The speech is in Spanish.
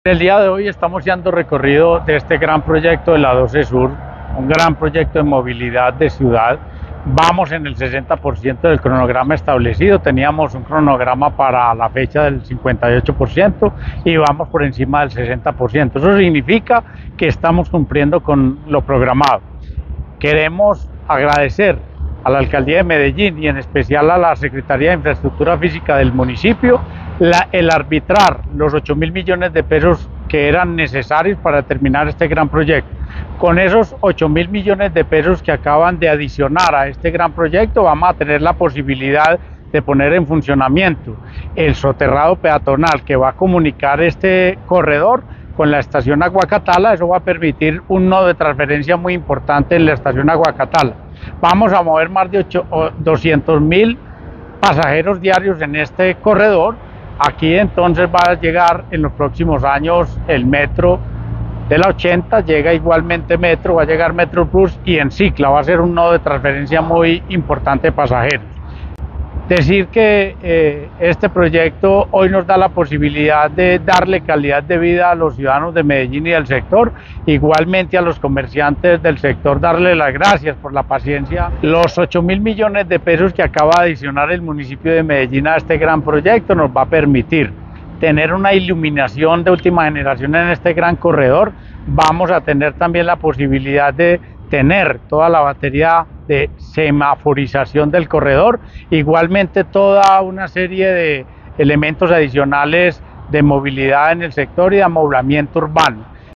El día de hoy estamos dando recorrido de este gran proyecto de la 12 Sur, un gran proyecto de movilidad de ciudad. Vamos en el 60% del cronograma establecido, teníamos un cronograma para la fecha del 58% y vamos por encima del 60%. Eso significa que estamos cumpliendo con lo programado. Queremos agradecer a la Alcaldía de Medellín y en especial a la Secretaría de Infraestructura Física del municipio el arbitrar los 8.000 millones de pesos que eran necesarios para terminar este gran proyecto. Con esos 8.000 millones de pesos que acaban de adicionar a este gran proyecto, vamos a tener la posibilidad de poner en funcionamiento el soterrado peatonal que va a comunicar este corredor con la estación Aguacatala. Eso va a permitir un nodo de transferencia muy importante en la estación Aguacatala. Vamos a mover más de 200.000 pasajeros diarios en este corredor. Aquí entonces va a llegar en los próximos años el metro de la 80, llega igualmente metro, va a llegar Metro Plus y en Cicla va a ser un nodo de transferencia muy importante de pasajeros. Decir que este proyecto hoy nos da la posibilidad de darle calidad de vida a los ciudadanos de Medellín y del sector, igualmente a los comerciantes del sector darle las gracias por la paciencia. Los 8.000 millones de pesos que acaba de adicionar el municipio de Medellín a este gran proyecto nos va a permitir tener una iluminación de última generación en este gran corredor. Vamos a tener también la posibilidad de tener toda la batería de semaforización del corredor, igualmente toda una serie de elementos adicionales de movilidad en el sector y de amoblamiento urbano.